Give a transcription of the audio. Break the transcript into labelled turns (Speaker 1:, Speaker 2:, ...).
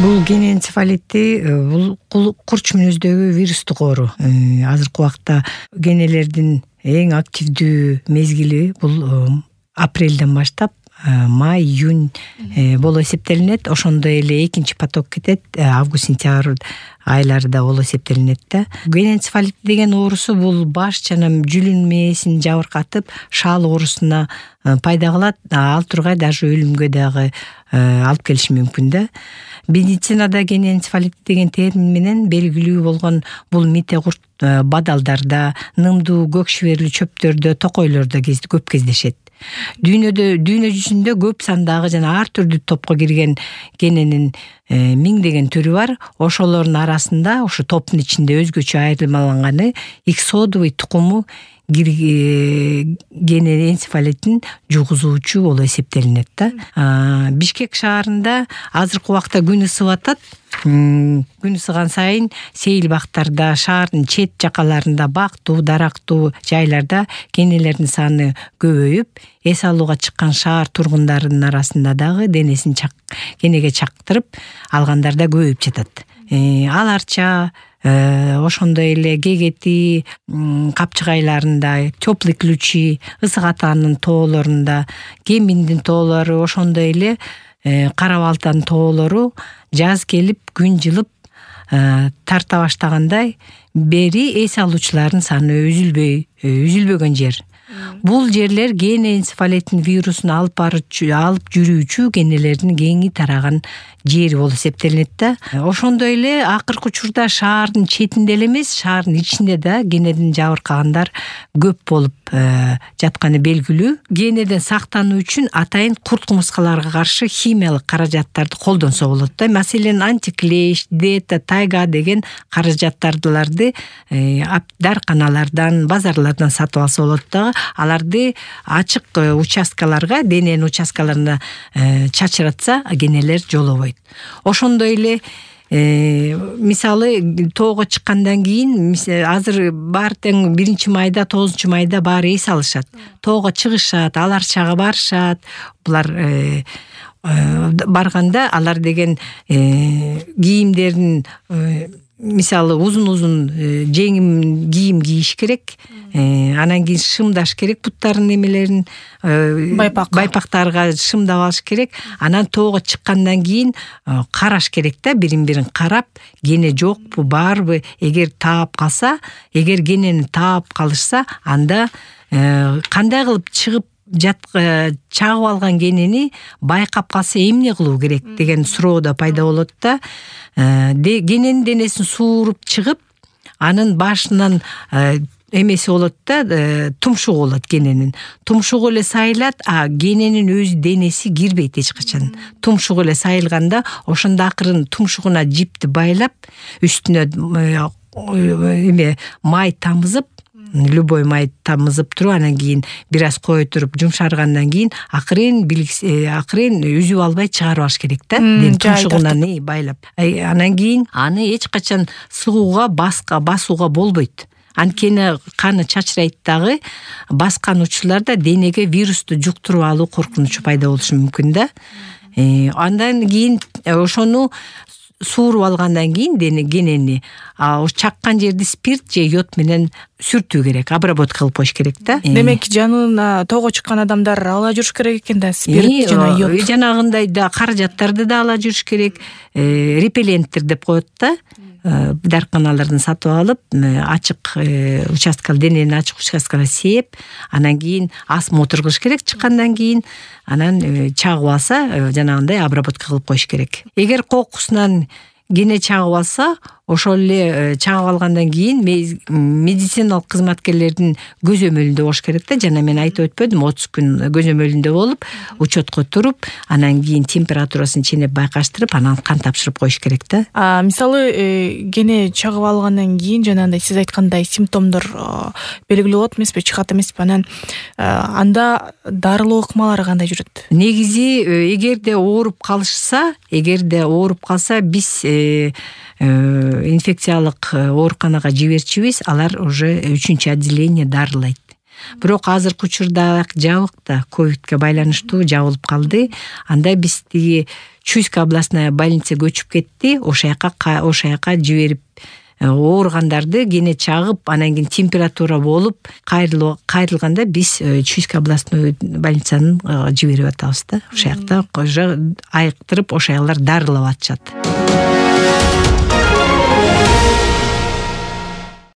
Speaker 1: Бул ген энцефалити бул курч мүнөздөгү вирустук оору. Азыркы убакта генелердин эң активдүү мезгили бул апрелден баштап май, июнь боло эсептелинет. Ошондой эле экинчи поток кетет август, сентябрь айларында боло эсептелинет да. Ген энцефалит деген оорусу бул баш жана жүлүн мээсин жабыркатып, шаал оорусуна пайда кылат. Ал тургай даже өлүмгө дагы алып келиши мүмкүн да. Медицинада ген энцефалит деген термин менен белгилүү болгон бул мите курт бадалдарда, нымдуу көк шиберлүү чөптөрдө, токойлордо көп кездешет. Дүйнө жүзүндө көп сандагы жана ар түрдүү топко кирген гененин миңдеген түрү бар. Ошолордун арасында, ошо топтун ичинде өзгөчө айырмаланганы иксодовый тукуму гене энцефалитин жугузуучу болуп эсептелинет да. Бишкек шаарында азыркы убакта күн ысып атат. Күн ысыган сайын сейил бактарда, шаардын чет жакаларында, бактуу, дарактуу жайларда генелердин саны көбөйүп, эс алууга чыккан шаар тургундарынын арасында дагы денесин генеге чактырып алгандар да көбөйүп жатат. Ал арча, ошондой эле Гегети капчыгайларында, Теплый ключи, Ысык Атанын тоолорунда, Кеминдин тоолору, ошондой эле Кара Балтанын тоолору жаз келип, күн жылып тарта баштагандай бери эс алуучулардын саны үзүлбөгөн жер. Бул жерлер ген энцефалитин вирусун алып жүрүүчү генелердин кеңи тараган жери болуп эсептелинет да. Ошондой эле акыркы учурда шаардын четинде эле эмес, шаардын ичинде да генеден жабыркагандар көп болуп жатканы белгилүү. Генеден сактануу үчүн атайын курт кумурскаларга каршы химиялык каражаттарды колдонсо болот да. Маселен антиклеш, дета, тайга деген каражаттарды дарканалардан, базарлардан сатып алса болот да. Аларды ачык участкаларга, дененин участкаларына чачыратса генелер жолобойт. Ошондой эле мисалы тоого чыккандан кийин, азыр баары тең 1-майда, 9-майда баары эс алышат. Тоого чыгышат, ал арчага барышат. Булар барганда алар деген кийимдерин мисалы узун жеңим кийим кийиш керек. Анан кийин шымдаш керек буттарын немелерин, байпактарга шымдап алыш керек. Анан тоого чыккандан кийин караш керек да, бирин карап, гене жокпу, барбы. Эгер таап калса, эгер генени таап калышса, анда кандай кылып чыгып чагып алган генени байкап калса эмне кылуу керек деген суроо да пайда болот да. Гененин денесин сууруп чыгып, анын башынан эмеси болот да, тумшугу болот гененин. Тумшугу эле сайылат, гененин өз денеси кирбейт эч качан. Тумшугу эле сайылганда, ошондо акырын тумшугуна жипти байлап, үстүнө май тамызып, любой май тамызып туруп, анан кийин бир аз кое туруп жумшаргандан кийин акырын үзүп албай чыгарып алыш керек да. Тумшугуна байлап. Анан кийин аны эч качан сыгууга, басууга болбойт. Анткени каны чачырайт дагы, баскан учурларда денеге вирусту жуктуруп алуу коркунучу пайда болушу мүмкүн да. Андан кийин ошону сууруп алгандан кийин генени чаккан жерди спирт же йод менен сүртүү керек, обработка кылып коюш керек да.
Speaker 2: Демек, жанына тоого чыккан адамдар ала жүрүш керек экен да, спирт жана йод.
Speaker 1: Жанагындай да каражаттарды да ала жүрүш керек. Репелленттер деп коет да. Дарканалардан сатып алып, ачык участкалар, дененин ачык участкаларына сээп, анан кийин осмотр кылыш керек чыккандан кийин, анан чагып алса, жанагындай обработка кылып коюш керек. Эгер кокусунан гене чагып алса, ошол эле чагып алгандан кийин медициналык кызматкерлердин көзөмөлүндө болуш керек да. Жана мен айтып өтпөдүм, 30 күн көзөмөлүндө болуп, учетко туруп, анан кийин температурасын ченеп байкаштырып, анан кан тапшырып коюш керек да.
Speaker 2: Мисалы, гене чагып алгандан кийин жанагындай сиз айткандай симптомдор белгилүү болот эмеспи, чыгат эмеспи? Анан анда дарылоо ыкмалары кандай жүрөт?
Speaker 1: Негизи, эгерде ооруп калса, биз инфекциялык ооруканага жиберчүбүз, алар уже 3-чү отделение дарылайт. Бирок азыркы учурда жабык да ковидке байланыштуу жабылып калды. Анда биз тиги Чуйская областная больница көчүп кетти. Ошол жака жиберип ооругандарды кене чагып, анан кийин температура болуп кайрылганда биз Чуйская областной больницанын жиберип атабыз да. Ошол жакта айыктырып ошол аялдар дарылап атышат.